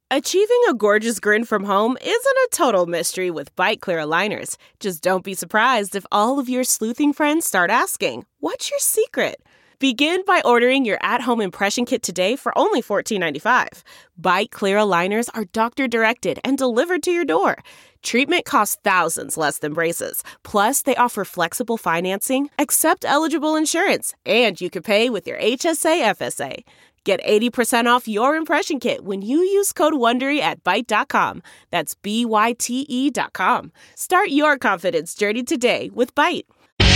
Achieving a gorgeous grin from home isn't a total mystery with Byte Clear aligners. Just don't be surprised if all of your sleuthing friends start asking, "What's your secret?" Begin by ordering your at-home impression kit today for only $14.95. Byte Clear aligners are doctor-directed and delivered to your door. Treatment costs thousands less than braces. Plus, they offer flexible financing, accept eligible insurance, and you can pay with your HSA FSA. Get 80% off your impression kit when you use code WONDERY at Byte.com. That's BYTE.com. Start your confidence journey today with Byte.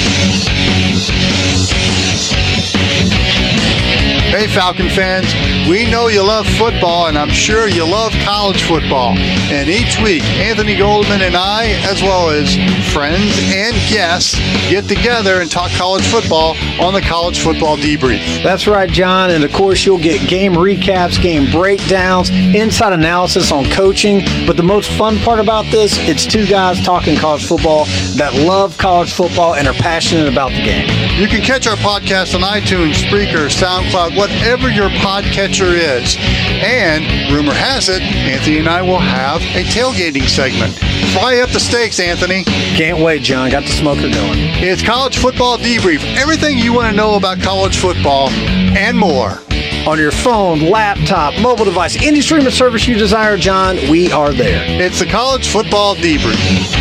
Hey, Falcon fans, we know you love football, and I'm sure you love college football. And each week, Anthony Goldman and I, as well as friends and guests, get together and talk college football on the College Football Debrief. That's right, John. And of course, you'll get game recaps, game breakdowns, inside analysis on coaching. But the most fun part about this, it's two guys talking college football that love college football and are passionate about the game. You can catch our podcast on iTunes, Spreaker, SoundCloud, whatever your podcatcher is. And rumor has it, Anthony and I will have a tailgating segment. Fry up the stakes, Anthony. Can't wait, John. Got the smoker going. It's College Football Debrief. Everything you want to know about college football and more. On your phone, laptop, mobile device, any streaming service you desire, John, we are there. It's the College Football Debrief.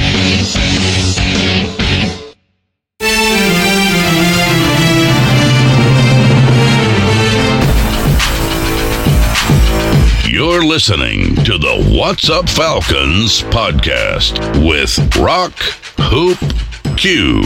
You're listening to the What's Up Falcons podcast with Rock, Hoop, Q.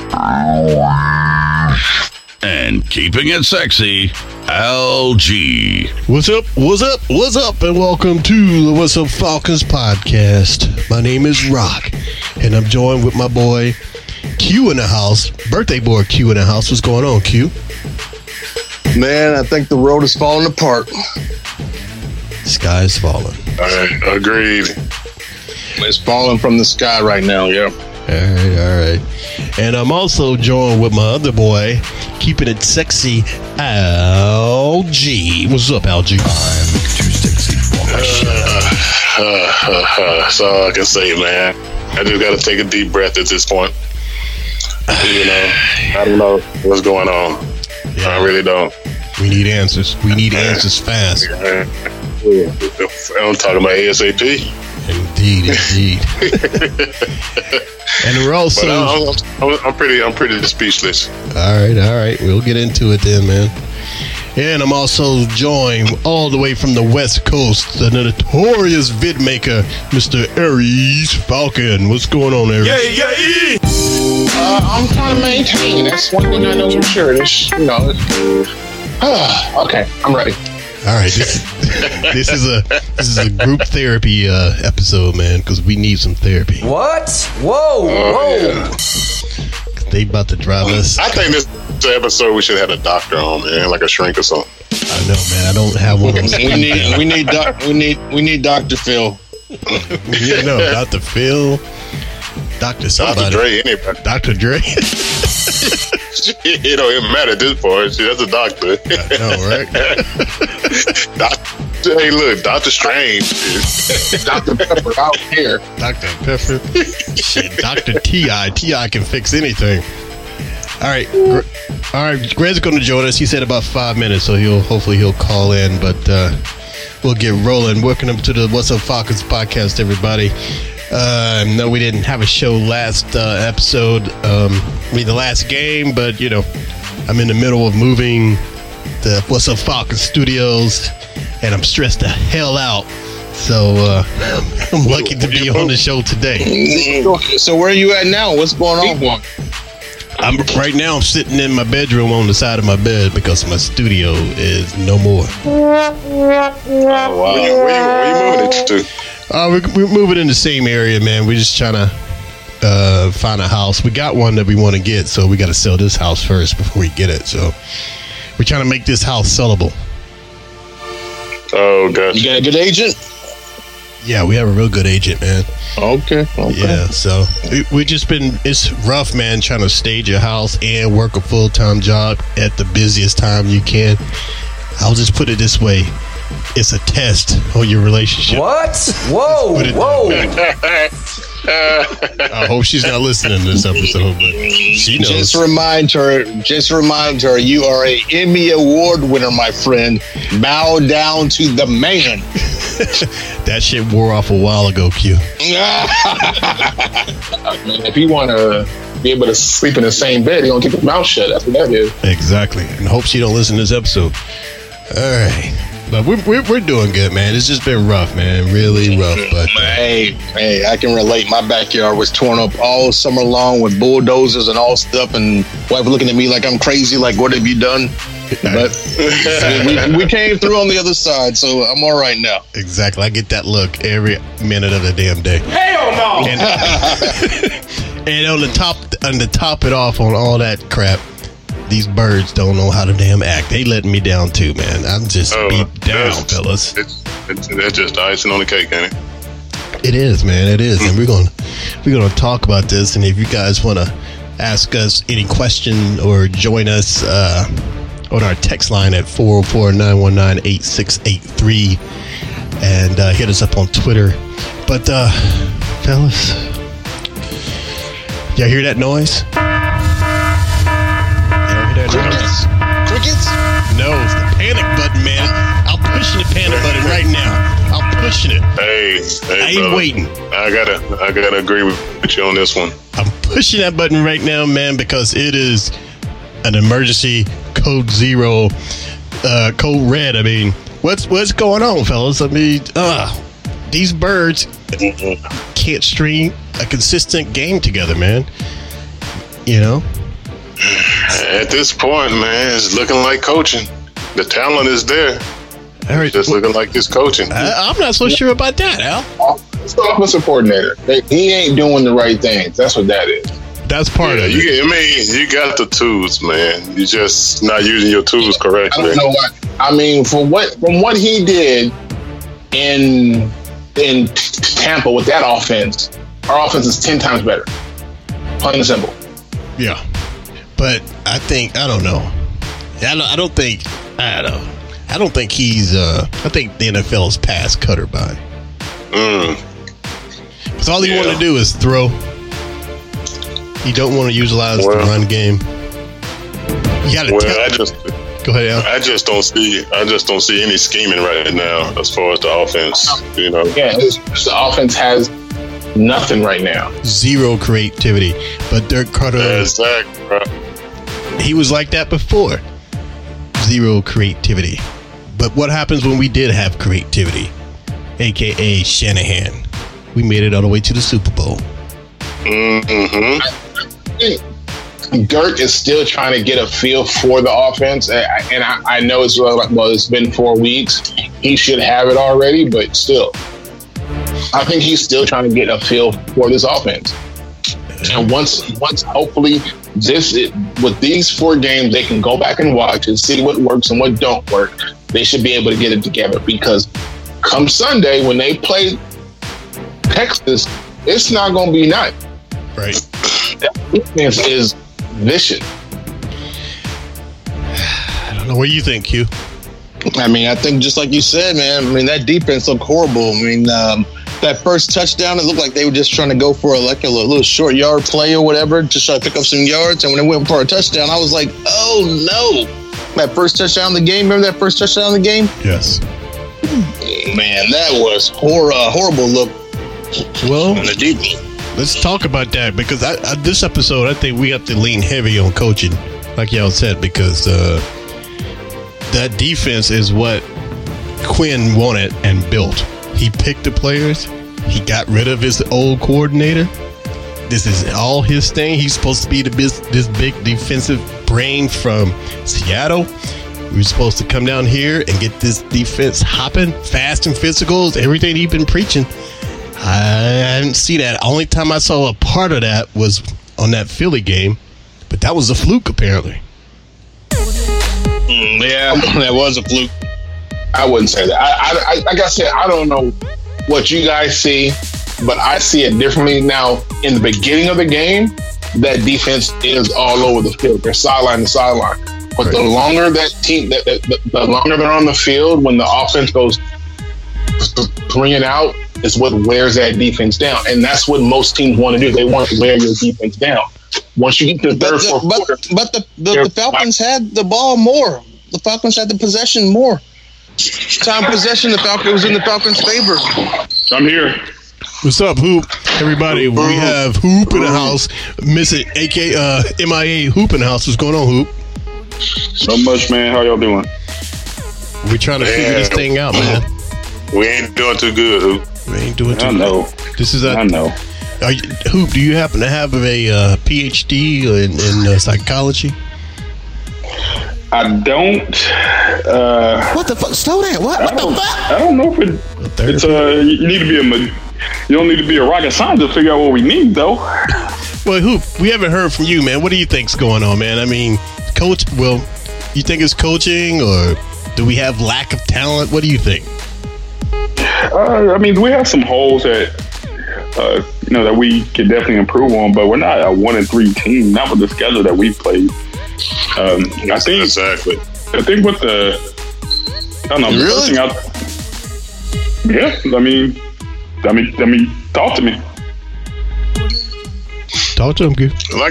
And keeping it sexy, Al G. What's up, and welcome to the What's Up Falcons podcast. My name is Rock, and I'm joined with my boy Q in the house. Birthday boy Q in the house. What's going on, Q? Man, I think the road is falling apart. Sky is falling. Agreed. It's falling from the sky right now, yeah. All right. And I'm also joined with my other boy, keeping it sexy, Al G. What's up, Al G? I'm too sexy for my shit. That's all I can say, man. I just got to take a deep breath at this point. You know, I don't know what's going on. Yeah. I really don't. We need answers. We need answers fast. I'm talking about ASAP. Indeed. And we're also. I'm pretty speechless. All right. We'll get into it then, man. And I'm also joined all the way from the West Coast, the notorious vid maker, Mr. Aries Falcon. What's going on, Aries? Yeah. I'm trying to maintain. That's one thing I know for sure. This, you know. Okay, I'm ready. All right, this is a group therapy episode, man, because we need some therapy. What? Whoa! Yeah. They about to drive us. I think this episode we should have a doctor on, man, like a shrink or something. I know, man. I don't have one. we need Dr. Phil. Yeah, no, Dr. Phil. Dr. somebody. Dr. Dre, anybody. Dr. Dre. It don't even matter at this point. That's a doctor. I know, right? Hey, look, Dr. Strange. Dr. Pepper out here. Dr. Pepper. Shit, Dr. T.I. T.I. can fix anything. All right. Greg's going to join us. He said about 5 minutes, so hopefully he'll call in, but we'll get rolling. Welcome to the What's Up Falcons podcast, everybody. No, we didn't have a show last episode. The last game, but you know, I'm in the middle of moving the What's Up Falcons studios, and I'm stressed the hell out. So I'm lucky to be on the show today. So where are you at now? What's going on? I'm sitting in my bedroom on the side of my bed because my studio is no more. Oh, wow. Where you moving it to? We're moving in the same area, man. We're just trying to find a house. We got one that we want to get, so we got to sell this house first before we get it. So we're trying to make this house sellable. Oh, gosh. You got a good agent? Yeah, we have a real good agent, man. Okay. Yeah, so it's rough, man, trying to stage a house and work a full-time job at the busiest time you can. I'll just put it this way. it's a test on your relationship. What? Whoa! I hope she's not listening to this episode, but she knows. Just remind her, you are a Emmy Award winner, my friend. Bow down to the man. That shit wore off a while ago, Q. If you want to be able to sleep in the same bed, you don't keep your mouth shut. That's what that is. Exactly. And hope she don't listen to this episode. All right. But we're doing good, man. It's just been rough, man. Really rough. But hey, I can relate. My backyard was torn up all summer long with bulldozers and all stuff, and wife looking at me like I'm crazy. Like, what have you done? But we came through on the other side, so I'm all right now. Exactly. I get that look every minute of the damn day. Hell no! And on the top it off on all that crap, these birds don't know how to damn act. They letting me down too, man. I'm just beat down, fellas. It's just icing on the cake, ain't it? It is, man. It is. And we're gonna talk about this. And if you guys want to ask us any question or join us on our text line at 404-919-8683 and hit us up on Twitter. But fellas, y'all hear that noise? Crickets? No, it's the panic button, man. I'm pushing the panic button right now. I'm pushing it. Hey, I ain't brother. waiting. I gotta agree with you on this one. I'm pushing that button right now, man, because it is an emergency code 0, code red. I mean, what's going on, fellas? I mean, these birds can't string a consistent game together, man. You know? At this point, man, it's looking like coaching. The talent is there. Right. Just looking like this coaching. I'm not so sure about that, Al. It's the offensive coordinator. He ain't doing the right things. That's what that is. That's part of it. You got the tools, man. You're just not using your tools correctly. I don't know what. I mean, from what he did in Tampa with that offense, our offense is 10 times better. Plain and simple. Yeah. But I think, I don't know. I don't think he's, I think the NFL is past Cutter by. Because all he want to do is throw. He don't want to utilize the run game. You got to go ahead, Al. I just don't see any scheming right now as far as the offense. You know. Yeah, the offense has nothing right now. Zero creativity. But Dirk Cutter, exactly, bro. He was like that before. Zero creativity. But what happens when we did have creativity? AKA Shanahan. We made it all the way to the Super Bowl. Mm-hmm. Dirk is still trying to get a feel for the offense, and I know it's been 4 weeks. He should have it already, but still, I think he's still trying to get a feel for this offense. And once hopefully with these 4 games, they can go back and watch and see what works and what don't work. They should be able to get it together, because come Sunday when they play Texas, it's not going to be nice. Right. That defense is vicious. I don't know. What do you think, Q? I mean, I think just like you said, man, I mean, that defense looked horrible. I mean, that first touchdown, it looked like they were just trying to go for a little short yard play or whatever, just try to pick up some yards. And when they went for a touchdown, I was like, oh no. That first touchdown of the game, remember that first touchdown of the game? Yes. Man, that was horrible look. Well, on the defense. Let's talk about that, because this episode, I think we have to lean heavy on coaching, like y'all said, because that defense is what Quinn wanted and built. He picked the players. He got rid of his old coordinator. This is all his thing. He's supposed to be this big defensive brain from Seattle. We're supposed to come down here and get this defense hopping, fast and physical, everything he's been preaching. I didn't see that. Only time I saw a part of that was on that Philly game, but that was a fluke apparently. Yeah, that was a fluke. I wouldn't say that. I like I said, I don't know what you guys see, but I see it differently now. In the beginning of the game, that defense is all over the field. They're sideline to sideline. But the longer that team, the longer they're on the field, when the offense goes 3 and out, is what wears that defense down, and that's what most teams want to do. They want to wear your defense down. Once you get to the third, fourth quarter, but the Falcons had the ball more. The Falcons had the possession more. Time possession, the Falcons was in the Falcons' favor. I'm here. What's up, Hoop? Everybody, we have Hoop in the house. Missing MIA Hoop in the house. What's going on, Hoop? Not much, man. How y'all doing? We're trying to figure this thing out, man. We ain't doing too good, Hoop. We ain't doing too I know. good. This is I know. Hoop, do you happen to have a PhD in psychology? I don't. What the fuck? Slow down. What the fuck? I don't know if it's you need to be you don't need to be a rocket scientist to figure out what we need, though. Well, Hoop, we haven't heard from you, man. What do you think's going on, man? I mean, coach. Well, you think it's coaching, or do we have lack of talent? What do you think? I mean, we have some holes that that we can definitely improve on, but we're not a 1-3 team. Not with the schedule that we played. I think exactly. I think with the really? I mean, talk to me. Talk to him, good. What?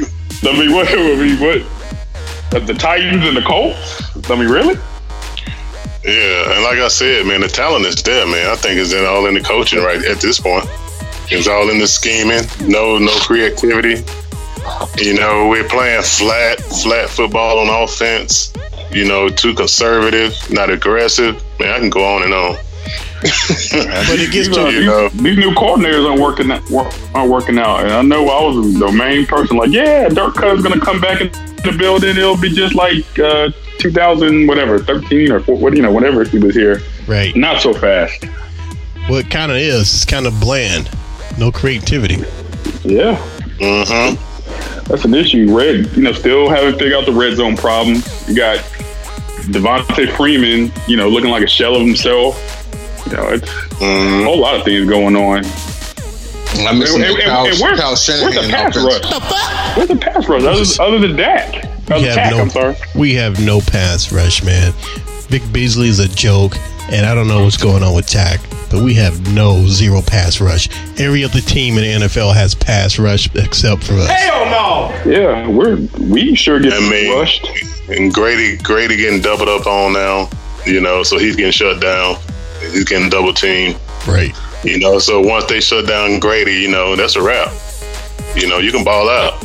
The Titans and the Colts? I mean, really? Yeah, and like I said, man, the talent is there, man. I think it's all in the coaching right at this point. It's all in the scheming. No creativity. You know, we're playing flat football on offense. You know, too conservative, not aggressive. Man, I can go on and on. But it gets these new coordinators aren't working out. And I know I was the main person. Like, yeah, Dirk Cutter's gonna come back in the building. It'll be just like 2000, whatever, 13 or whatever he was here. Right. Not so fast. Well, it kind of is. It's kind of bland. No creativity. Yeah. Mm-hmm. That's an issue. Still haven't figured out the red zone problem. You got Devontae Freeman, looking like a shell of himself. It's a whole lot of things going on. I'm missing where's the pass rush? Where's the pass rush other than Dak? I'm sorry. We have no pass rush, man. Vic Beasley is a joke, and I don't know what's going on with Dak, but we have zero pass rush. Every other team in the NFL has pass rush except for us. Hell no! Yeah, we sure get rushed. And Grady getting doubled up on now, so he's getting shut down. He's getting double teamed. Right. So once they shut down Grady, that's a wrap. You can ball out.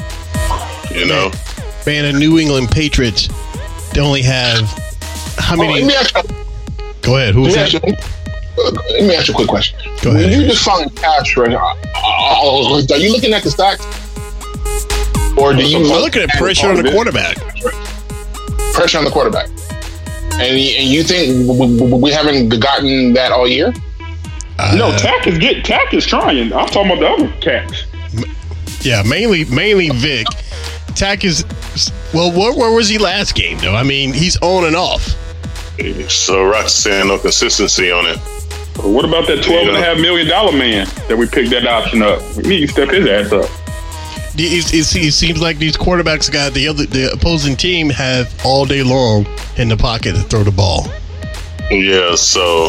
Man, the New England Patriots, they only have how many? Go ahead. Who's that? Let me ask you a quick question. Go ahead. When you define pass rush, are you looking at the stats? Or do you I'm looking at pressure on the quarterback? Pressure on the quarterback. And you think we haven't gotten that all year? No, Tack is trying. I'm talking about the other cats. Yeah, mainly Vic. Tack is where was he last game though? I mean, he's on and off. So Rock's saying no consistency on it. What about that $12.5 million man that we picked that option up? We need to step his ass up. It seems like these quarterbacks got the opposing team have all day long in the pocket to throw the ball. Yeah, so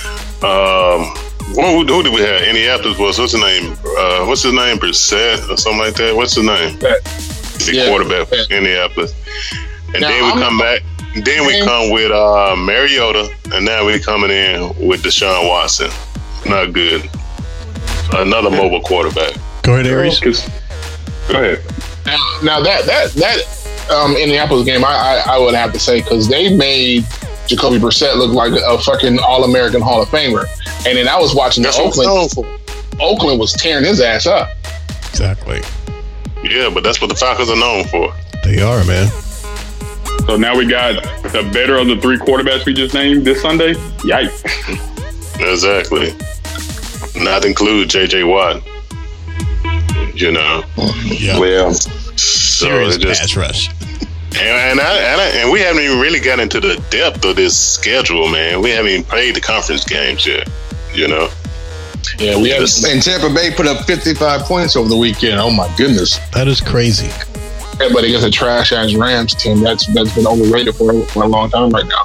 who did we have? Indianapolis what's his name? Brissett or something like that. What's his name? The quarterback for Indianapolis. And now, then we come back. Then we come with Mariota, and now we're coming in with Deshaun Watson. Not good. Another mobile quarterback. Go ahead, Aries. Go ahead. Now that Indianapolis game, I would have to say, because they made Jacoby Brissett look like a fucking All-American Hall of Famer, and then I was watching Oakland was tearing his ass up. Exactly. Yeah, but that's what the Falcons are known for. They are, man. So now we got the better of the three quarterbacks we just named this Sunday. Yikes. Exactly. Not include J.J. Watt. Yeah. Well, so serious pass rush. And we haven't even really got into the depth of this schedule, man. We haven't even played the conference games yet. Yeah, we have. And Tampa Bay put up 55 points over the weekend. Oh my goodness, that is crazy. Yeah, but against a trash ass Rams team, that's been overrated for a long time right now.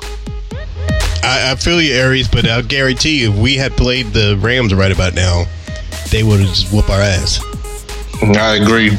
I feel you, Aries, but I'll guarantee you, if we had played the Rams right about now, they would have just whooped our ass. I agree.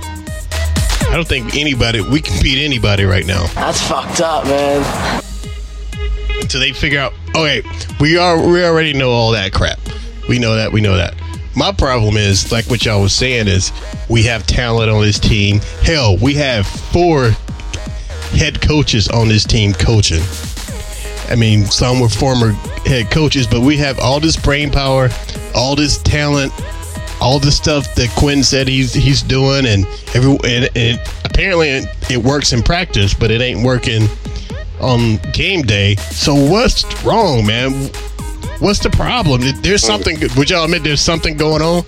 I don't think we can beat anybody right now. That's fucked up, man. Until they figure out, okay, we already know all that crap. We know that. My problem is, like what y'all was saying, is we have talent on this team. Hell, we have 4 head coaches on this team coaching. I mean, some were former head coaches, but we have all this brain power, all this talent, all the stuff that Quinn said he's doing, and apparently it works in practice, but it ain't working on game day. So what's wrong, man? What's the problem? There's something. Would y'all admit there's something going on?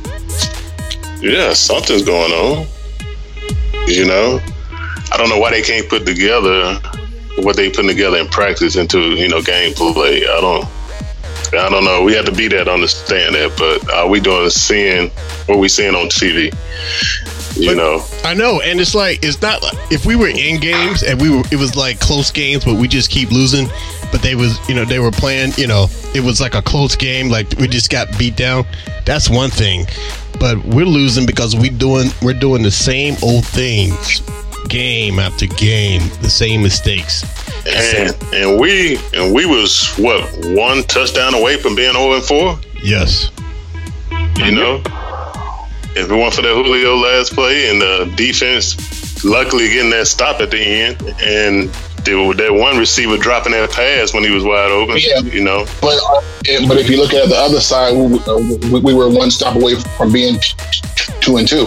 Yeah, something's going on. You know, I don't know why they can't put together what they put together in practice into game play. I don't know. We have to be there to understand that. But are we seeing what we seeing on TV? You know, I know, and it's not like if we were in games and it was like close games, but we just keep losing. But they were playing. It was like a close game, like we just got beat down. That's one thing, but we're losing because we're doing the same old things, game after game, the same mistakes. And we was what, 1 touchdown away from being 0-4? Yes. You know, if it weren't for that Julio last play and the defense luckily getting that stop at the end, and that one receiver dropping that pass when he was wide open, you know. But if you look at the other side, we were 1 stop away from being 2-2.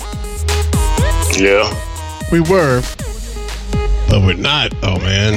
Yeah, we were, but we're not. Oh man.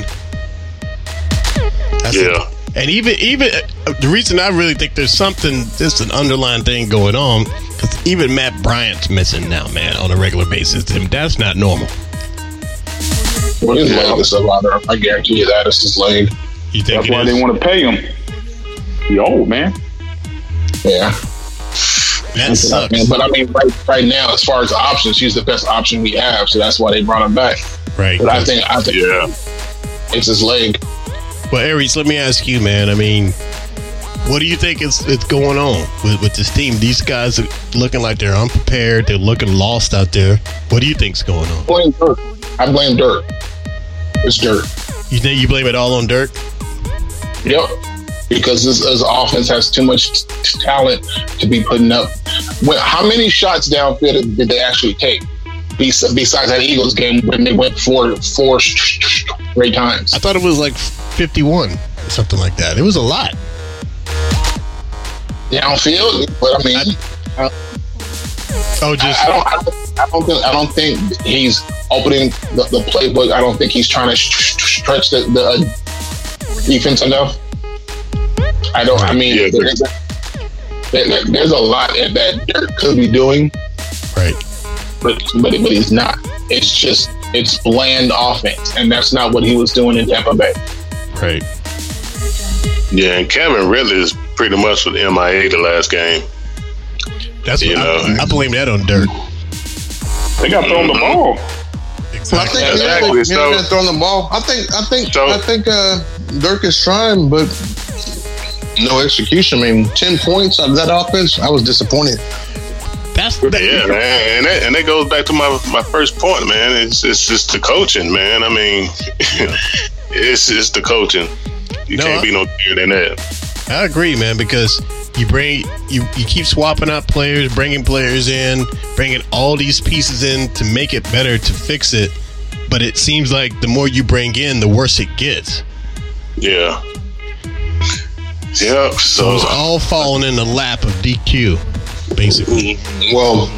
And even the reason I really think there's an underlying thing going on, because even Matt Bryant's missing now, man, on a regular basis. And that's not normal. Well, his leg is still out there. I guarantee you that it's his leg. You think that's why they want to pay him? He old, man. Yeah. That sucks. But I mean, right now, as far as options, he's the best option we have. So that's why they brought him back. Right. But I think it's his leg. Well, Aries, let me ask you, man. I mean, what do you think is going on with this team? These guys are looking like they're unprepared. They're looking lost out there. What do you think's going on? I blame Dirk. It's Dirk. You think you blame it all on Dirk? Yep. Because this offense has too much talent to be putting up. How many shots downfield did they actually take? Besides that Eagles game when they went four straight times. I thought it was like 51 or something like that. It was a lot. Downfield, but I mean, I don't think he's opening the playbook. I don't think he's trying to stretch the defense enough. I mean, there's a lot that Dirk could be doing, right? But he's not. It's bland offense, and that's not what he was doing in Tampa Bay. Right. Yeah, and Kevin Ridley is pretty much with MIA the last game. That's I blame that on Dirk. They got thrown the ball. Exactly. I think throwing the ball. I think Dirk is trying, but no execution. I mean, 10 points out of that offense. I was disappointed. Yeah, man, and that goes back to my first point, man. It's just the coaching, man. I mean, it's the coaching. You can't be no better than that. I agree, man, because you keep swapping out players, bringing players in, bringing all these pieces in to make it better, to fix it. But it seems like the more you bring in, the worse it gets. Yeah. Yep. So it's all falling in the lap of DQ, basically. Well,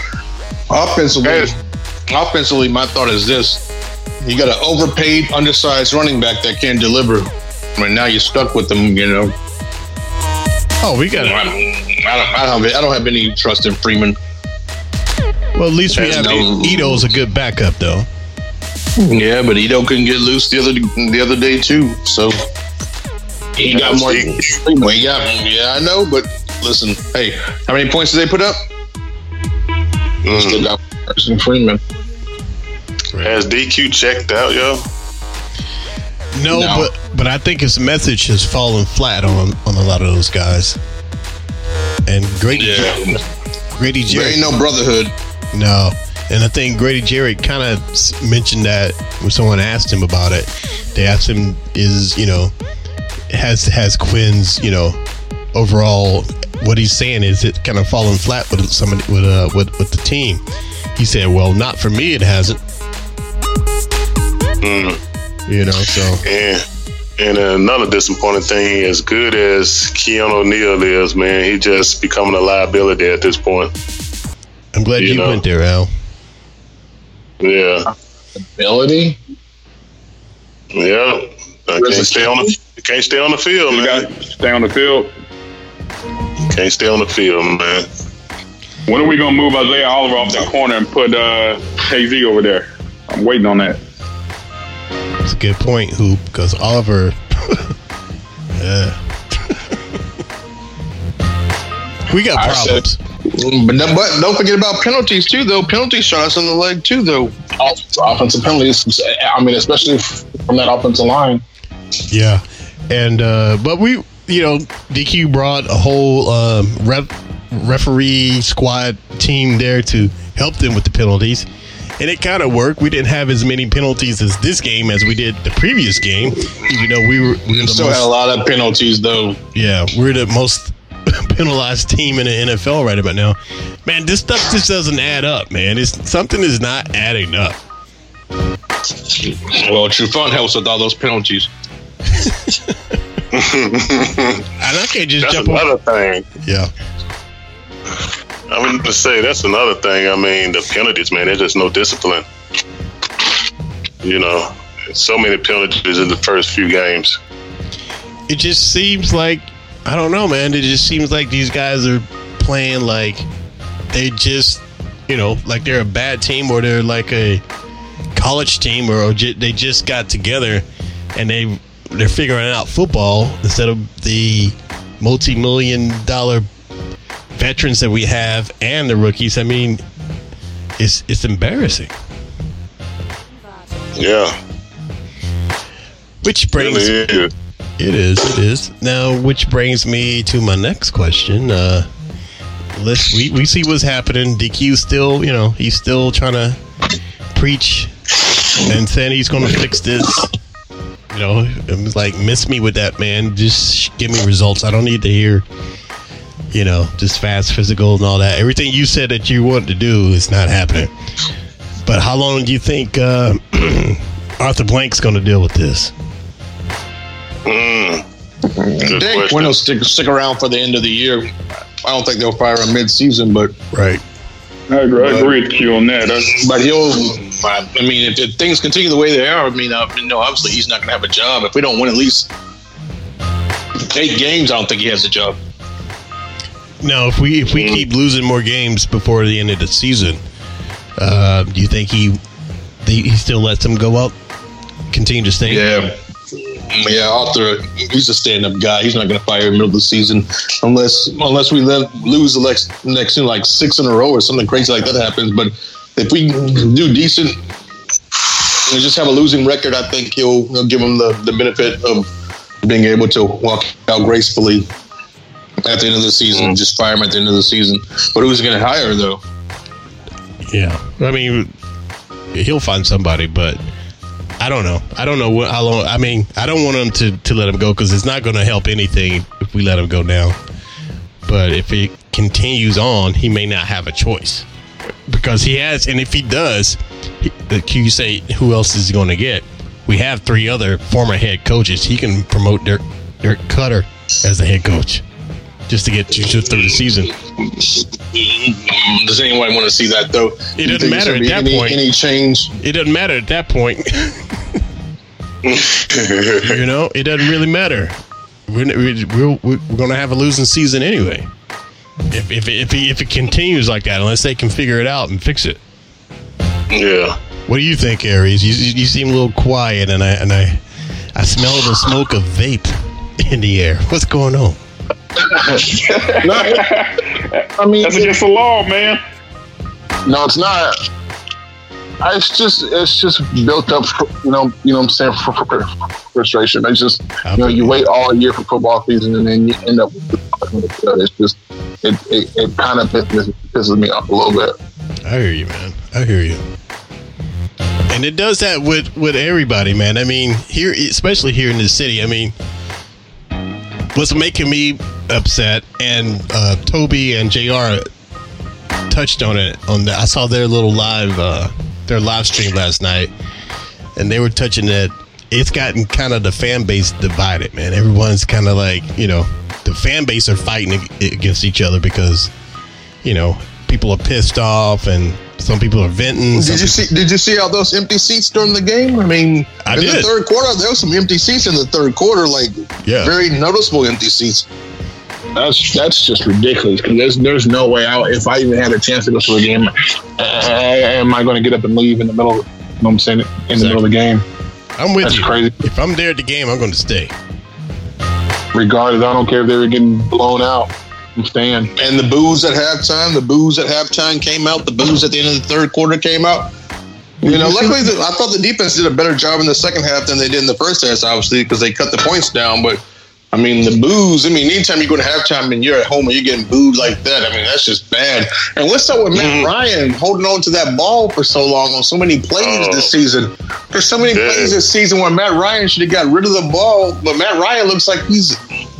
offensively, my thought is this: you got an overpaid, undersized running back that can't deliver. I mean, now you're stuck with them, you know. Oh, we got. I don't have any trust in Freeman. Well, at least we have Ito's a good backup, though. Yeah, but Ito couldn't get loose the other day too. So he got more. Yeah, I know, but listen, hey, how many points did they put up? Still got Carson Freeman. Has DQ checked out, yo? No. But I think his message has fallen flat on a lot of those guys. And Grady Jarrett. There ain't no brotherhood. No. And I think Grady Jarrett kind of mentioned that when someone asked him about it. They asked him, has Quinn's, overall, what he's saying, is it kind of falling flat with somebody with the team? He said, well, not for me, it hasn't. So. And another disappointing thing, as good as Keanu O'Neal is, man, he just becoming a liability at this point. I'm glad you went there, Al. Yeah. Ability? Yeah. Can't stay on the field, man. You got to stay on the field. Can't stay on the field, man. When are we going to move Isaiah Oliver off the corner and put KZ over there? I'm waiting on that. That's a good point, Hoop, because Oliver... we got problems. But don't forget about penalties, too, though. Penalties shot us in the leg, too, though. Offensive penalties, especially from that offensive line. Yeah. And, but we, DQ brought a whole referee squad team there to help them with the penalties. And it kind of worked. We didn't have as many penalties as this game as we did the previous game, even though we were still had a lot of penalties, though. Yeah, we're the most penalized team in the NFL right about now. Man, this stuff just doesn't add up, man. Something is not adding up. Well, Trufant helps with all those penalties. And I can't just that's jump another on. Thing. Yeah. I mean, to say that's another thing. I mean, the penalties, man, there's just no discipline. So many penalties in the first few games. It just seems like, I don't know, man. It just seems like these guys are playing like they just, like they're a bad team, or they're like a college team, or they just got together and they're figuring out football instead of the multi-million-dollar veterans that we have and the rookies. I mean, it's embarrassing. Yeah. Which brings it is. Now, which brings me to my next question. We see what's happening. DQ still, he's still trying to preach and saying he's going to fix this. It was like, miss me with that, man. Just give me results. I don't need to hear, just fast, physical, and all that. Everything you said that you want to do is not happening. But how long do you think Arthur Blank's going to deal with this? I think Quinn will stick around for the end of the year. I don't think they'll fire him mid-season, but right. I agree with you on that. But if things continue the way they are, obviously he's not going to have a job. If we don't win at least 8 games, I don't think he has a job. No, if we keep losing more games before the end of the season, do you think he still lets them go up, continue to stay? Yeah, Arthur, he's a stand-up guy. He's not going to fire in the middle of the season unless we lose the next 6 in a row or something crazy like that happens. But if we do decent and just have a losing record, I think he'll give him the benefit of being able to walk out gracefully at the end of the season. Just fire him at the end of the season. But who's going to hire, though? Yeah, I mean, he'll find somebody, but I don't know. I don't know how long. I mean, I don't want him to let him go, because it's not going to help anything if we let him go now. But if it continues on, he may not have a choice, because he has. And if he does, you say, who else is he going to get? We have 3 other former head coaches. He can promote Dirk Cutter as the head coach just to get through the season. Does anyone want to see that, though? It doesn't matter at that point. Any change? It doesn't matter at that point. It doesn't really matter. We're going to have a losing season anyway. If it continues like that, unless they can figure it out and fix it. Yeah. What do you think, Aries? You seem a little quiet, and I smell the smoke of vape in the air. What's going on? I mean, that's against the law, man. No, it's not. It's just built up, you know what I'm saying, for frustration. It's just, you wait all year for football season and then you end up with it's just, it kind of pisses me off a little bit. I hear you, man. I hear you. And it does that with everybody, man. I mean, here, especially here in the city, I mean, what's making me upset, and Toby and JR touched on it, I saw their little live stream last night, and they were touching that it's gotten kind of the fan base divided, man. Everyone's kind of like, the fan base are fighting against each other because, people are pissed off and some people are venting. Did you see all those empty seats during the game? I mean, in the third quarter, there was some empty seats in the third quarter, very noticeable empty seats. That's just ridiculous, because there's no way out. If I even had a chance to go to a game, am I going to get up and leave in the middle? You know what I'm saying? In the middle of the game. I'm with you. That's crazy. If I'm there at the game, I'm going to stay. Regardless, I don't care if they were getting blown out. I'm staying. And the boos at halftime came out. The boos at the end of the third quarter came out. Luckily, I thought the defense did a better job in the second half than they did in the first half, obviously, because they cut the points down. But I mean, the boos. I mean, anytime you go to halftime and you're at home and you're getting booed like that, I mean, that's just bad. And what's up with Matt Ryan holding on to that ball for so long on so many plays this season? There's so many plays this season where Matt Ryan should have got rid of the ball, but Matt Ryan looks like he's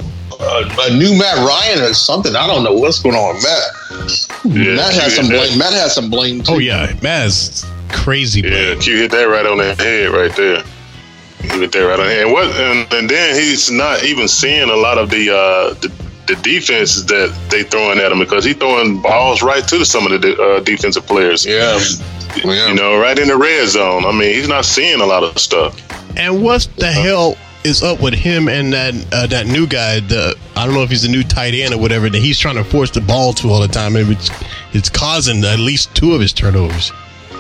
a new Matt Ryan or something. I don't know what's going on with Matt. Yeah, Matt has some blame. Matt has some blame too. Oh yeah, Matt is crazy blame. Yeah, you hit that right on the head right there. And then he's not even seeing a lot of the defenses that they throwing at him, because he's throwing balls right to some of the defensive players. Yeah. Right in the red zone. I mean, he's not seeing a lot of stuff. And what the hell is up with him and that new guy? I don't know if he's a new tight end or whatever, that he's trying to force the ball to all the time, and it's causing at least 2 of his turnovers.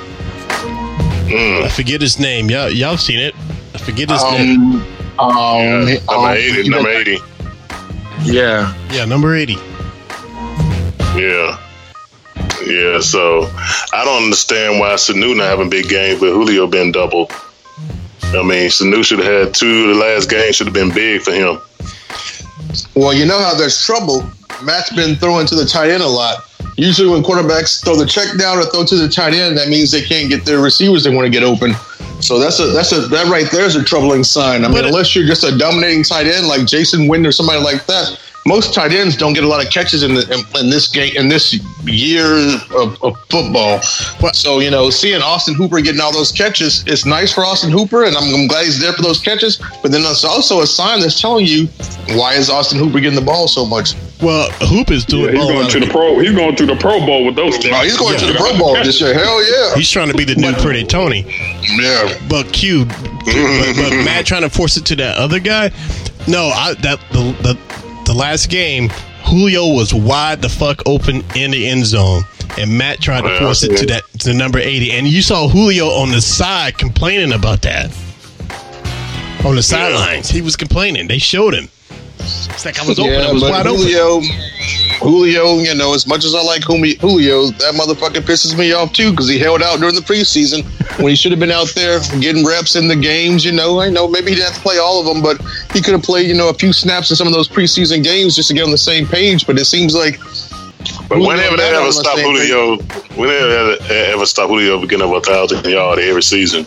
I forget his name. Y'all seen it? I forget his name. Number 80. Yeah. Yeah, number 80. Yeah. Yeah, so I don't understand why Sanu not having big games, but Julio been double. I mean, Sanu should have had 2. The last game should have been big for him. Well, you know how there's trouble. Matt's been throwing to the tight end a lot. Usually when quarterbacks throw the check down or throw to the tight end, that means they can't get their receivers they want to get open. So that right there is a troubling sign. I mean, unless you're just a dominating tight end like Jason Witten or somebody like that, most tight ends don't get a lot of catches in this game, in this year of football. So, seeing Austin Hooper getting all those catches, it's nice for Austin Hooper, and I'm glad he's there for those catches. But then it's also a sign that's telling you, why is Austin Hooper getting the ball so much? Well, Hoop is doing. He's going to the Pro. He's going to the Pro Bowl with those things. Oh, he's going to the Pro Bowl this year. Hell yeah! He's trying to be the new Pretty Tony. Yeah. But Matt trying to force it to that other guy. No, the last game, Julio was wide the fuck open in the end zone, and Matt tried to force it to number 80, and you saw Julio on the side complaining about that. On the sidelines, he was complaining. They showed him. It's like I was open. I was wide open. Julio, as much as I like Julio, that motherfucker pisses me off too, because he held out during the preseason when he should have been out there getting reps in the games. I know maybe he didn't have to play all of them, but he could have played, a few snaps in some of those preseason games just to get on the same page. But it seems like. But whenever they ever stop Julio, from getting over 1,000 yards every season,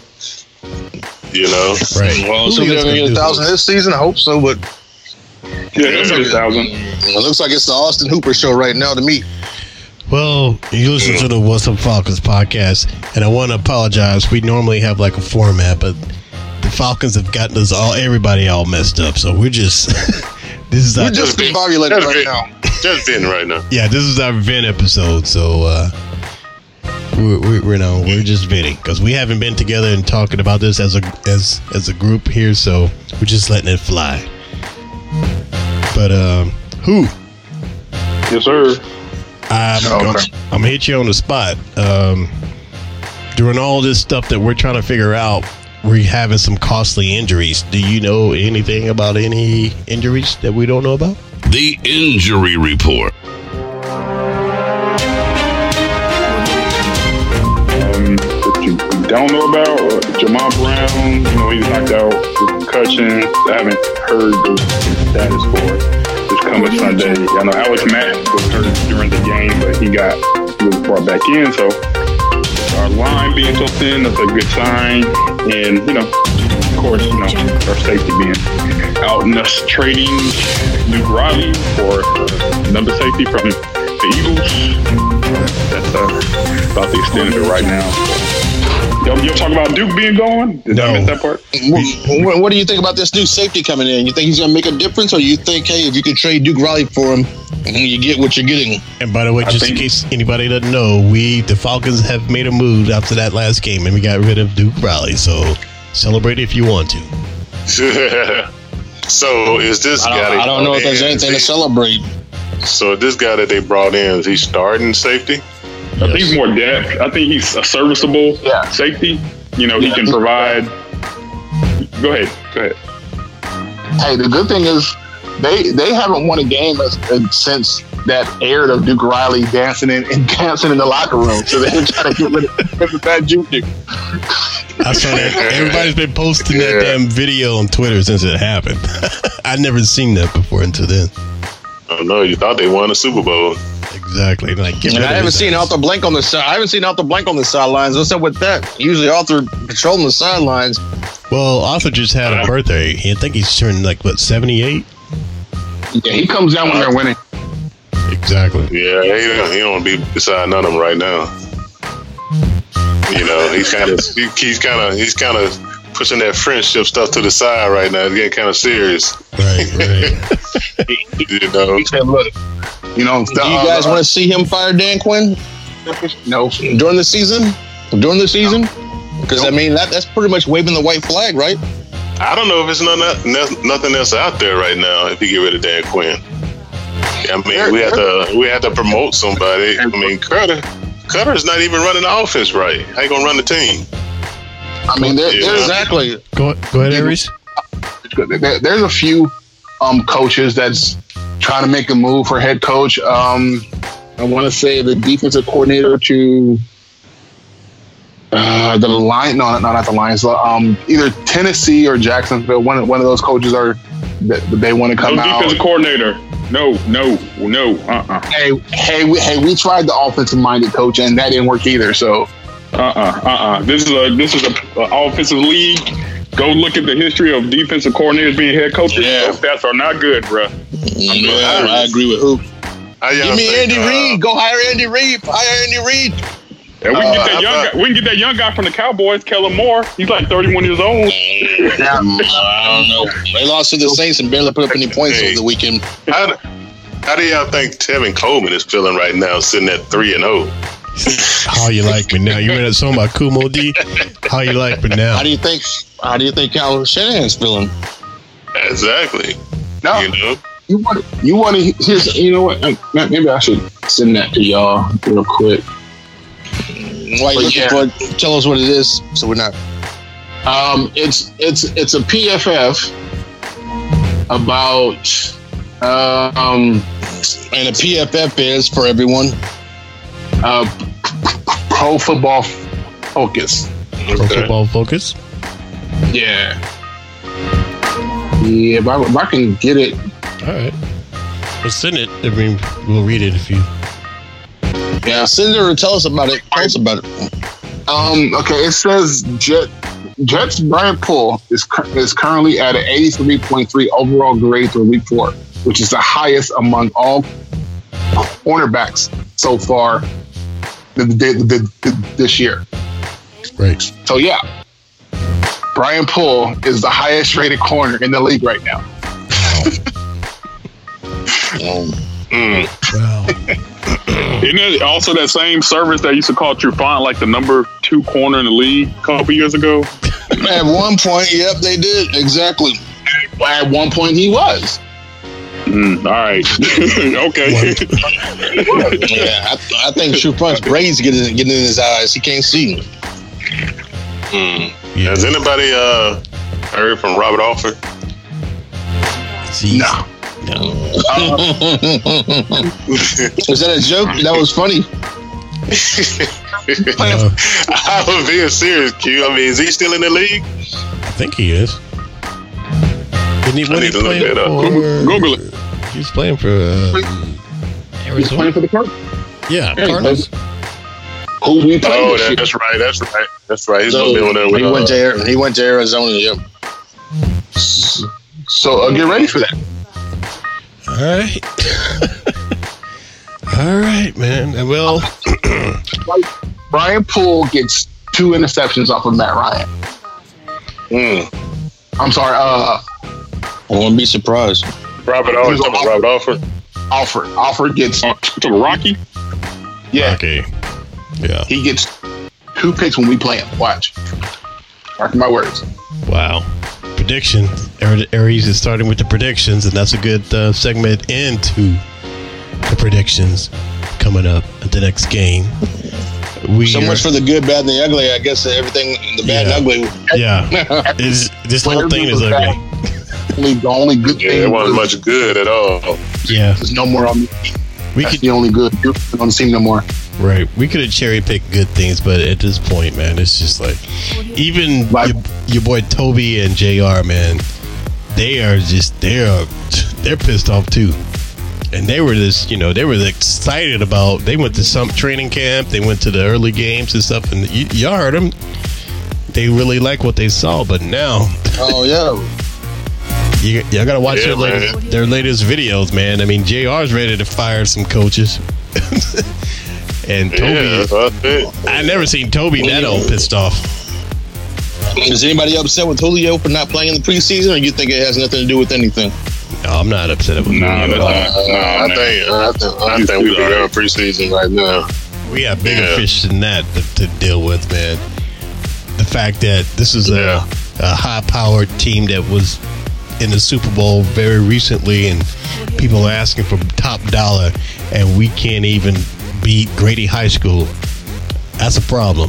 right? Well, so he's gonna get 1,000 this season. I hope so, but. Yeah, it's 1,000. It looks like it's the Austin Hooper show right now to me. Well, you listen to the What's Up Falcons podcast, and I want to apologize. We normally have like a format, but the Falcons have gotten us everybody all messed up. So we're just we're just discombobulated right now. Just venting right now. Yeah, this is our vent episode. So we're just venting because we haven't been together and talking about this as a group here. So we're just letting it fly. But who? Yes, sir. I'm gonna hit you on the spot. During all this stuff that we're trying to figure out, we're having some costly injuries. Do you know anything about any injuries that we don't know about? The injury report. don't know about Jamal Brown. He's knocked out with concussion. I haven't heard the status for this coming Sunday. I know Alex Mack was hurt during the game, but he was brought back in. So our line being so thin, that's a good sign. And of course, our safety being out and us trading Duke Riley for number safety from the Eagles. That's about the extent of it right now. You'll talk about Duke being gone? Did I miss that part? What do you think about this new safety coming in? You think he's going to make a difference, or you think, hey, if you could trade Duke Riley for him, you get what you're getting? And by the way, just in case anybody doesn't know, the Falcons have made a move after that last game, and we got rid of Duke Riley. So celebrate if you want to. So is this guy? I don't know if there's anything to celebrate. So this guy that they brought in, is he starting safety? I think he's more depth. I think he's a serviceable safety. He can provide. Go ahead. Hey, the good thing is they haven't won a game since that aired of Duke Riley dancing in the locker room. So they're trying to get rid of that Duke. I saw that. Everybody's been posting that damn video on Twitter since it happened. I'd never seen that before until then. Oh no, you thought they won a Super Bowl. Exactly. I haven't seen Arthur Blank on the side. I haven't seen Arthur Blank on the sidelines. What's up with that? Usually Arthur patrolling the sidelines. Well, Arthur just had a birthday. I think he's turned 78? Yeah, he comes down when they're winning. Exactly. Yeah, he don't be beside none of them right now. He's kind of pushing that friendship stuff to the side right now. It's getting kind of serious. Right. He said, look, do you guys want to see him fire Dan Quinn? No. During the season? Because, that's pretty much waving the white flag, right? I don't know if it's nothing else out there right now if you get rid of Dan Quinn. We have to promote somebody. Cutter's not even running the offense right. How you going to run the team? Exactly. Go ahead, Aries. There's a few coaches that's trying to make a move for head coach. I want to say the defensive coordinator to the Lions. No, not the Lions. Either Tennessee or Jacksonville. One of those coaches they want to come out. Defensive coordinator. No. Hey, we tried the offensive-minded coach, and that didn't work either. So. This is an offensive league. Go look at the history of defensive coordinators being head coaches. Yeah. Those stats are not good, bro. I agree with who? Give me Andy Reid. Go hire Andy Reid. Yeah, we can get that young guy from the Cowboys, Kellen Moore. He's like 31 years old. I don't know. They lost to the Saints and barely put up any points over the weekend. How do y'all think Tevin Coleman is feeling right now, sitting at 3-0? How you like me now? You read a song about Kumo D? How you like me now? How do you think Kyle Shanahan's feeling? Exactly. No. You want to here's, you know what? Maybe I should send that to y'all real quick. Why you looking for? Tell us what it is, so we're not. It's a PFF about and a PFF is for everyone. Pro Football Focus. Pro Football Focus? Yeah. Yeah, if I can get it. All right. Well, send it. We'll read it if you. Yeah, send it or tell us about it. Okay, it says Jets Brian Poole is currently at an 83.3 overall grade through week 4, which is the highest among all cornerbacks so far this year. Right. So yeah, Brian Poole is the highest rated corner in the league right now. Wow. Isn't it also that same service that used to call Trufant like the number 2 corner in the league a couple years ago? At one point, yep, they did. Exactly. At one point, he was. All right. Okay. Yeah, I think Trufant's braids getting in his eyes. He can't see. Yeah. Has anybody heard from Robert Alford? No. Was that a joke? That was funny. I'm being serious, Q. I mean, is he still in the league? I think he is. When he playing for, Google it. He's playing for Arizona. He's playing for the Cardinals. Yeah, Cardinals. Who we played? Oh, this year. that's right. He's gonna be on there with He went to Arizona. Yep. So get ready for that. All right, man. Well, Brian Poole gets 2 interceptions off of Matt Ryan. I'm sorry. I wouldn't be surprised. Robert Alford. Alford gets to Rocky. Yeah. Okay. Yeah. He gets 2 picks when we play him. Watch. Mark my words. Wow. Prediction. Aries is starting with the predictions, and that's a good segment into the predictions coming up at the next game. So much for the good, bad, and the ugly. I guess everything, the bad and ugly. Yeah. This whole thing is ugly. The only good thing. It wasn't much good at all. Yeah. There's no more on the team. That's the only good. On the team no more. Right. We could have cherry picked good things, but at this point, man, it's just like even your boy Toby and JR, man, they're pissed off too. And they were they were excited about, they went to some training camp, they went to the early games and stuff, and y'all heard them. They really like what they saw, but now. Oh, yeah. Y'all gotta watch their latest videos, man. I mean, JR's ready to fire some coaches. And Toby, I never seen Toby that old pissed off. Is anybody upset with Julio for not playing in the preseason, or you think it has nothing to do with anything? No, I'm not upset with Julio. I think we're there in preseason right now. We have bigger fish than that to deal with, man. The fact that this is a high-powered team that was in the Super Bowl very recently, and people are asking for top dollar, and we can't even beat Grady High School. That's a problem.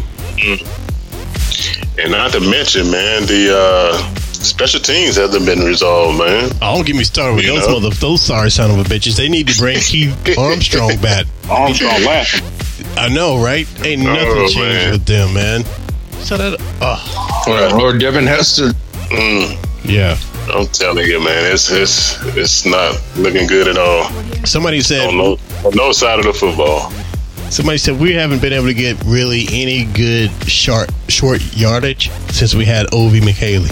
And not to mention, man, the special teams hasn't been resolved, man. Oh, don't get me started with those sorry son of a bitches. They need to bring Keith Armstrong back. Armstrong laughing. I know, right? Ain't nothing changed with them, man. So that, or Devin Hester. Yeah. I'm telling you, man, it's not looking good at all. Somebody said on no side of the football. Somebody said we haven't been able to get really any good short yardage since we had Ovi McHaley.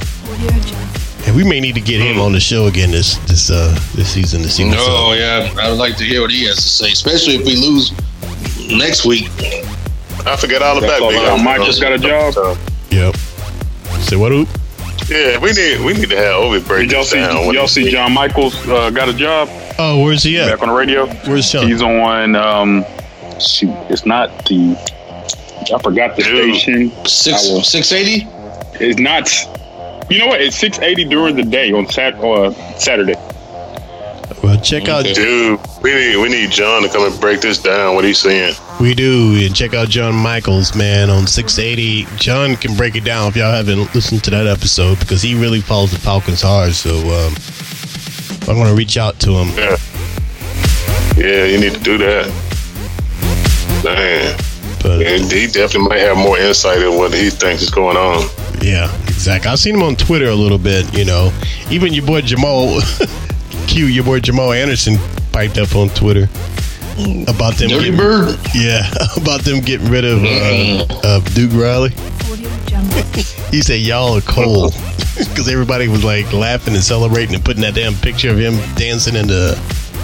And we may need to get him on the show again this season. Oh yeah, I would like to hear what he has to say, especially if we lose next week. I forget all about it. Mike just got a job. Yep. Say what, Oop? Yeah, we need to have Ovi break Did y'all see John Michaels got a job? Oh, where's he at? Back on the radio. Where's John? He's on. It's not the. I forgot the station. 680. It's not. You know what? It's 680 during the day on Saturday. Well, check out. Dude, we need John to come and break this down. What he's saying. We do, and check out John Michaels, man, on 680. John can break it down if y'all haven't listened to that episode, because he really follows the Falcons hard. So I'm going to reach out to him. Yeah, you need to do that. Man. But, and he definitely might have more insight in what he thinks is going on. Yeah, exactly. I've seen him on Twitter a little bit, Even your boy Jamal, your boy Jamal Anderson piped up on Twitter about them Dirty Bird. Yeah, about them getting rid of Duke Riley. He said y'all are cold because everybody was like laughing and celebrating and putting that damn picture of him dancing in the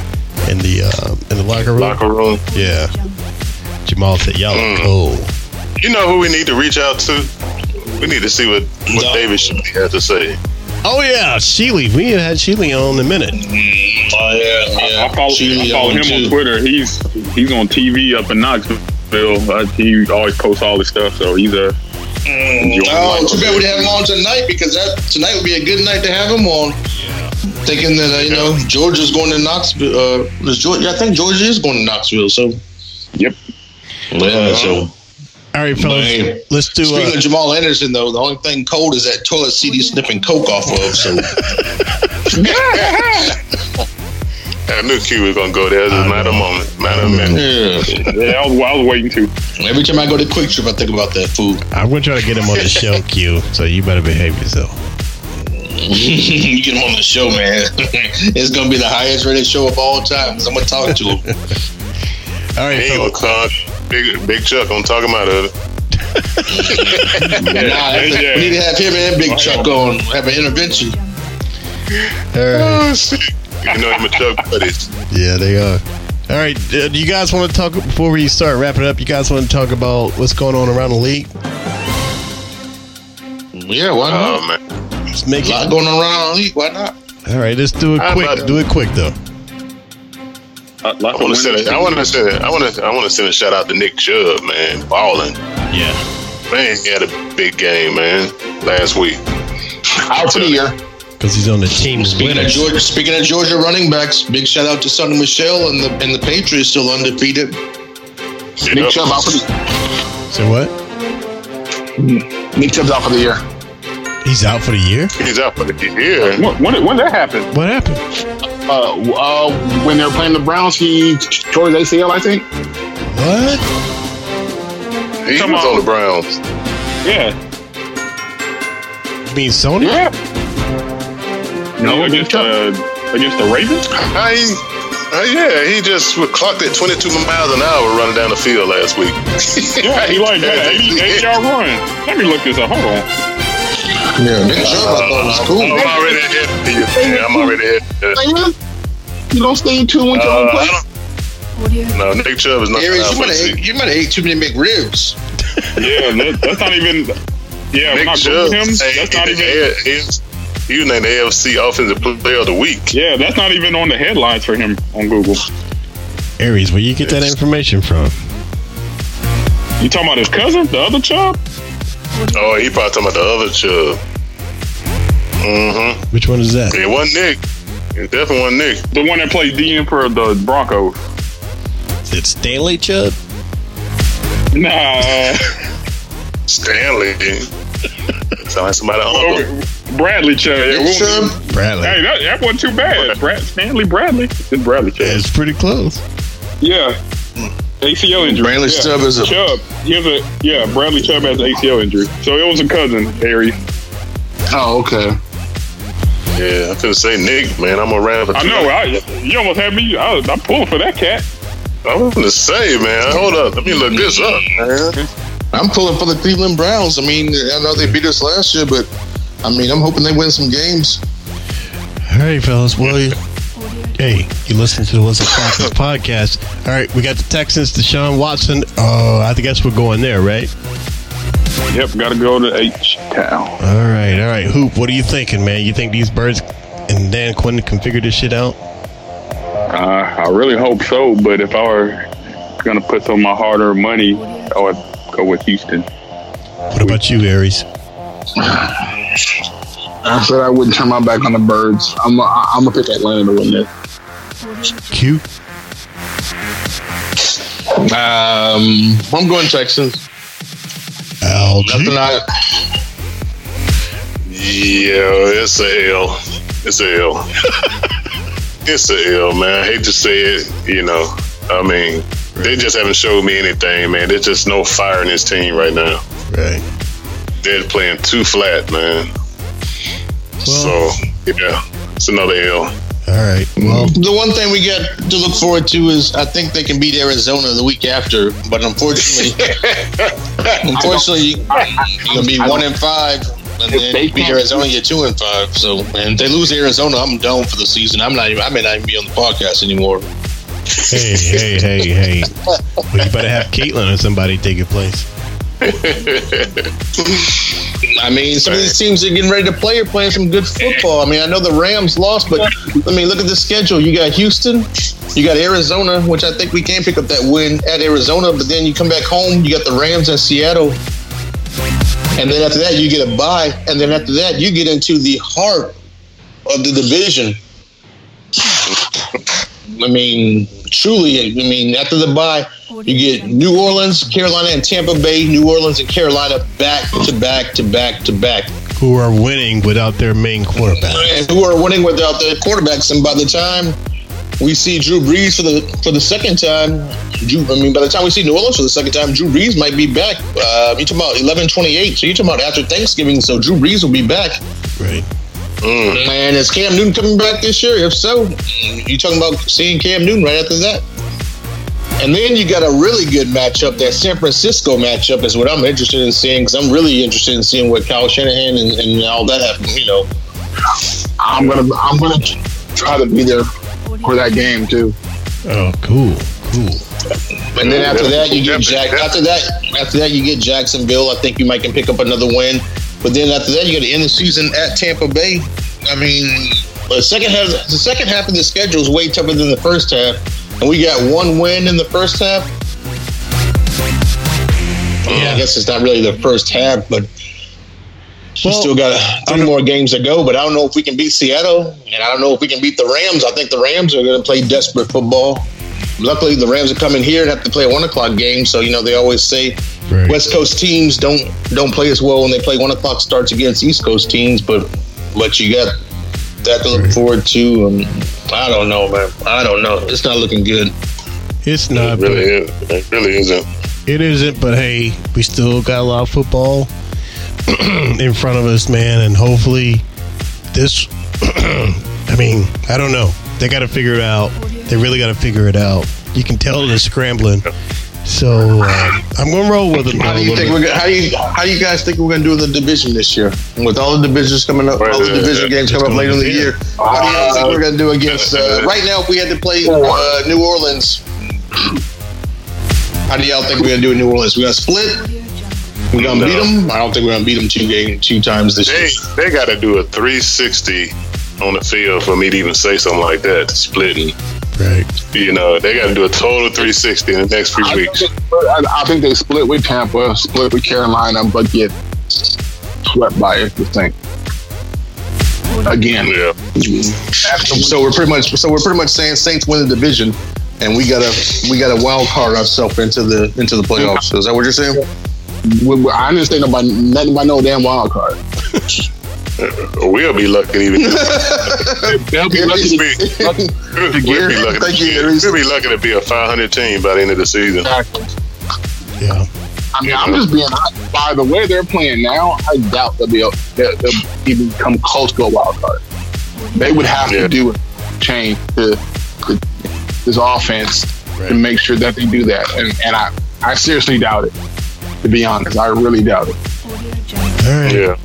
locker room. Yeah. Jamal said y'all are cold. You know who we need to reach out to? We need to see what David Shealy had to say. Oh yeah, Shealy. We ain't had Shealy on in a minute. Oh yeah. I follow him on Twitter. He's on TV up in Knoxville. He always posts all this stuff. So he's a. Too bad we have him on tonight, because tonight would be a good night to have him on. Yeah. Thinking that Georgia's going to Knoxville. I think Georgia is going to Knoxville. So. Yep. Yeah. So. All right, fellas, let's do. Speaking of Jamal Anderson, though, the only thing cold is that toilet seat he's sniffing coke off of. So. I knew Q was gonna go there. It's a matter of moment. Yeah, I was waiting to. Every time I go to Quick Trip, I think about that food. I'm going to try to get him on the show, Q, so you better behave yourself. You get him on the show, man. It's going to be the highest rated show of all time. I'm going to talk to him. All right, he will come. Big Chuck on talking about it. We need to have him and Big Chuck on. Have an intervention. All right. Oh, shit. You know him and Chuck buddies. Yeah, they are. All right, do you guys want to talk, before we start wrapping up, you guys want to talk about what's going on around the league? Yeah, why not? Oh, man. Let's make a lot going on around the league. Why not? All right, let's do it quick. Do it quick, though. I want to send a shout out to Nick Chubb, man. Balling. Yeah. Man, he had a big game, man, last week. Out for the year. Because he's on the team. Speaking of Georgia running backs, big shout out to Sonny Michel and the Patriots still undefeated. Nick Chubb out for the So what? Nick Chubb's out for the year. He's out for the year? He's out for the year. When that happened? What happened? When they were playing the Browns, he tore his ACL, I think. What? He was on the Browns. Yeah. You mean Sony? Yeah. No, against the Ravens? Yeah, he just clocked at 22 miles an hour running down the field last week. Yeah, he like had an 80-yard run. Let me look this up. Hold on. Yeah, Nick Chubb, I thought was cool. I'm already ahead. I'm already ahead. You don't stay in tune with your own play? No, Nick Chubb is not. Aries, you might have ate too many McRibs. Yeah, that's not even. Yeah, Nick not Chubb. him. That's not even. He was named the AFC Offensive Player of the Week. Yeah, that's not even on the headlines for him on Google. Aries, where you get that information from? You talking about his cousin, the other Chubb? Oh, he probably talking about the other Chubb. Mm-hmm. Which one is that? It wasn't Nick. It definitely wasn't Nick. The one that plays DM for the Broncos. Is it Stanley Chubb? Nah. Stanley. Sound like somebody uncle. Bradley Chubb. Yeah, Bradley. Hey, that wasn't too bad. Stanley Bradley. It's Bradley Chubb. It's pretty close. Yeah. ACL injury. Bradley Chubb is Chubb. Bradley Chubb has an ACL injury. So it was a cousin, Harry. Oh, okay. Yeah, I couldn't say Nick, man. I'm around for I know. You almost had me. I'm pulling for that cat. I was going to say, man. Hold up. Let me look this up, man. I'm pulling for the Cleveland Browns. I mean, I know they beat us last year, but I mean, I'm hoping they win some games. All right, fellas. Well, hey, you listen to the What's Up Falcons podcast. All right, we got the Texans, Deshaun Watson. Oh, I guess we're going there, right? Yep, got to go to H-Town. All right. Hoop, what are you thinking, man? You think these birds and Dan Quinn can figure this shit out? I really hope so, but if I were going to put some of my hard-earned money, I would go with Houston. What about you, Aries? I said I wouldn't turn my back on the birds. I'm gonna pick Atlanta to win this. Q? I'm going Texans. LG? Yeah, it's a L. It's a L. It's a L, man. I hate to say it, I mean, they just haven't showed me anything, man. There's just no fire in this team right now. Right. They're playing too flat, man. Well, so, yeah, it's another L. All right. Well, the one thing we got to look forward to is I think they can beat Arizona the week after, but unfortunately, you're gonna be 1-5, and then you beat Arizona, you're 2-5. So, man, if they lose Arizona, I'm done for the season. I may not even be on the podcast anymore. Hey. Well, you better have Caitlin or somebody take your place. I mean, some of these teams are getting ready to play are playing some good football. I mean, I know the Rams lost, but I mean, look at the schedule. You got Houston, you got Arizona, which I think we can pick up that win at Arizona, but then you come back home, you got the Rams and Seattle. And then after that, you get a bye. And then after that, you get into the heart of the division. I mean, truly, after the bye, you get New Orleans, Carolina, and Tampa Bay, New Orleans and Carolina back to back to back to back. Who are winning without their main quarterback. And who are winning without their quarterbacks. And by the time we see Drew Brees for the second time, by the time we see New Orleans for the second time, Drew Brees might be back. You're talking about 11/28, so you're talking about after Thanksgiving, so Drew Brees will be back. Right. And is Cam Newton coming back this year? If so, you're talking about seeing Cam Newton right after that. And then you got a really good matchup. That San Francisco matchup is what I'm interested in seeing, because I'm really interested in seeing what Kyle Shanahan and all that happen. I'm gonna try to be there for that game too. Oh, cool. And then after that, you get After that, you get Jacksonville. I think you might can pick up another win. But then after that, you got to end the season at Tampa Bay. I mean, the second half of the schedule is way tougher than the first half, and we got one win in the first half. Yeah, I guess it's not really the first half, but we still got 3 more games to go. But I don't know if we can beat Seattle, and I don't know if we can beat the Rams. I think the Rams are going to play desperate football. Luckily, the Rams are coming here and have to play a 1 o'clock game. So they always say West Coast teams don't play as well when they play 1 o'clock starts against East Coast teams. But you got that to look forward to. I don't know, man. I don't know. It's not looking good. It's not. It really isn't. It isn't. But hey, we still got a lot of football in front of us, man. And hopefully, this. I don't know. They got to figure it out. They really got to figure it out. You can tell they're scrambling. So I'm going to roll with them. How do you guys think we're going to do in the division this year? With all the divisions coming up, all the division games coming up later in the year, how do you think we're going to do against? Right now, if we had to play New Orleans, how do y'all think we're going to do in New Orleans? We're going to split. We're going to beat them. I don't think we're going to beat them 2 times this year. They got to do a 360 on the field for me to even say something like that. Splitting. Right. They got to do a total 360 in the next few weeks. I think they split with Tampa, split with Carolina, but get swept by it, I think. Again. Yeah. So we're pretty much saying Saints win the division, and we got a wild card ourselves into the playoffs. Is that what you're saying? I didn't say nothing about no damn wild card. We'll be lucky even. They'll be lucky. We'll be lucky to be a 500 team by the end of the season. Exactly. Yeah. I'm just being honest. By the way they're playing now, I doubt they'll even come close to a wild card. They would have to do a change to this offense to make sure that they do that. And I seriously doubt it. To be honest, I really doubt it. All right. Yeah.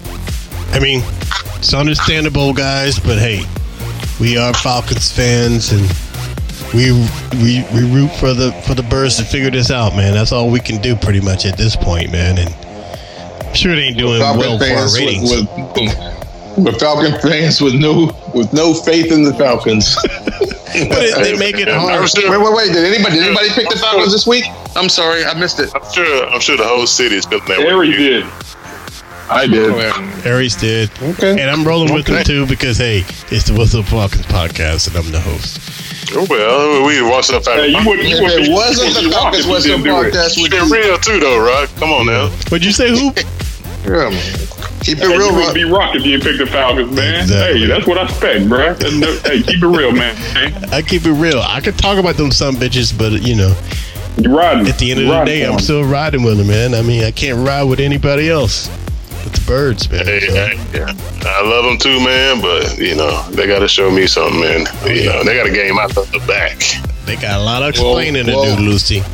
It's understandable, guys, but hey, we are Falcons fans, and we root for the Birds to figure this out, man. That's all we can do pretty much at this point, man. And I'm sure they ain't doing well for our ratings. We're Falcon fans with no faith in the Falcons. But they make it hard. Wait. Did anybody pick the Falcons this week? I'm sorry, I missed it. I'm sure the whole city is feeling that way. Harry did. I did. Aries did. Okay. And I'm rolling with them too because, hey, it's the What's Up Falcons podcast and I'm the host. Well, we What's Up Falcons. It wasn't the Falcons What's Up podcast. Keep it real too, though, Rock. Come on now. What'd you say, Hoop? Yeah, man. Keep it real, You would be Rock if you didn't pick the Falcons, man. Exactly. Hey, that's what I expect, bro. Hey, keep it real, man. I keep it real. I could talk about them some bitches, but, You're riding. at the end of the day, I'm still riding with them, man. I can't ride with anybody else. With the Birds, man. I love them too, man, but, they got to show me something, man. They got a game out of the back. They got a lot of explaining to do, Lucy.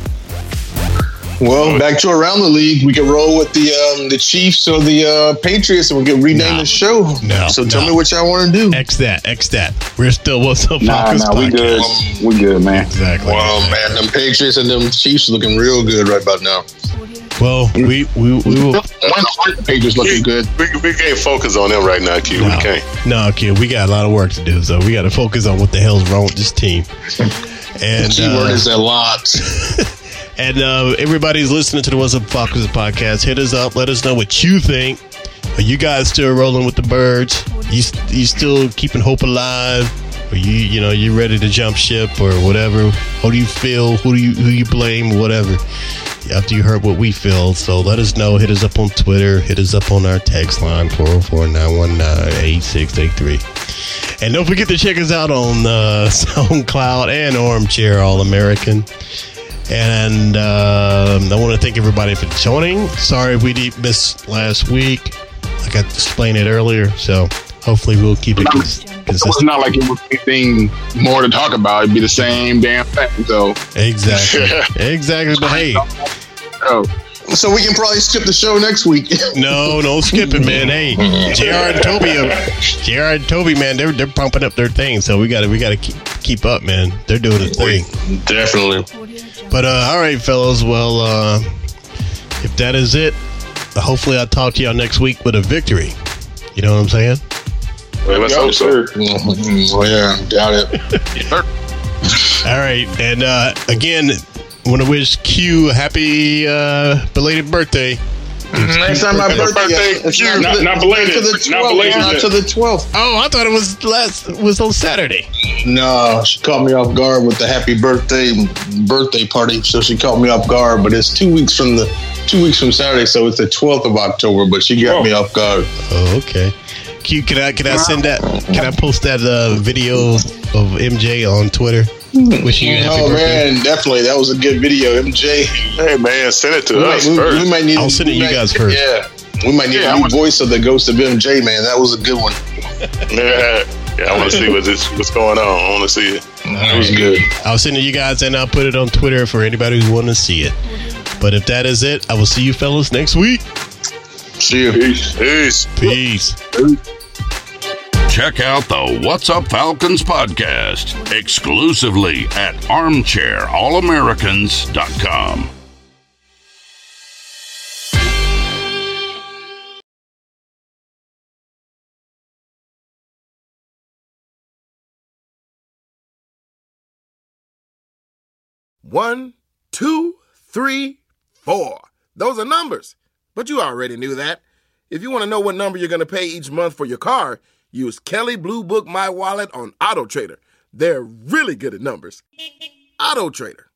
Well, back to around the league, we can roll with the Chiefs or the Patriots, and we can rename the show. So tell me what y'all want to do. X that. We're still What's Up Falcons podcast. We good, man. Exactly. Well, man, them Patriots and them Chiefs looking real good right about now. Well, we will. The Patriots looking good. We can't focus on them right now, Q. We can't. No, Q. We got a lot of work to do, so we got to focus on what the hell's wrong with this team. And the keyword is a lot. And everybody's listening to the What's Up Falcons podcast. Hit us up. Let us know what you think. Are you guys still rolling with the Birds? You still keeping hope alive? Or you ready to jump ship or whatever? How do you feel? Who you blame? Whatever. After you heard what we feel, so let us know. Hit us up on Twitter. Hit us up on our text line 404-919-8683. And don't forget to check us out on SoundCloud and Armchair All-American. And I want to thank everybody for joining. Sorry we missed last week. Like I explained it earlier. So hopefully we'll keep it consistent. It's not like it was anything more to talk about. It'd be the same damn thing. So exactly. Exactly. But hey. So we can probably skip the show next week. No, don't skip it, man. Hey, JR and Toby, man, they're pumping up their thing. So we gotta keep up, man. They're doing a thing. Definitely. But all right, fellas. Well, if that is it, hopefully I'll talk to y'all next week with a victory. You know what I'm saying? Well, let's hope so. Well, yeah, doubt it. All right, and again, I want to wish Q a happy belated birthday. It's not my birthday. It's not belated. Not to the 12th. Oh, I thought it was on Saturday. No, she caught me off guard with the happy birthday party. So she caught me off guard, but it's 2 weeks from Saturday, so it's the 12th of October. But she got me off guard. Oh, okay. Q, can I send that? Can I post that video of MJ on Twitter? Wishing you a happy birthday. Man, definitely. That was a good video, MJ. Hey, man, send it to us first. We might need. I'll send it to you guys first. Yeah, we might need a new voice of the ghost of MJ, man. That was a good one. Yeah, I want to see what's going on. I want to see it. It was good. I'll send it to you guys, and I'll put it on Twitter for anybody who wants to see it. But if that is it, I will see you fellas next week. See you. Peace. Check out the What's Up Falcons podcast exclusively at armchairallamericans.com. One, 2, 3, 4. Those are numbers. But you already knew that. If you want to know what number you're going to pay each month for your car, use Kelley Blue Book My Wallet on AutoTrader. They're really good at numbers. AutoTrader.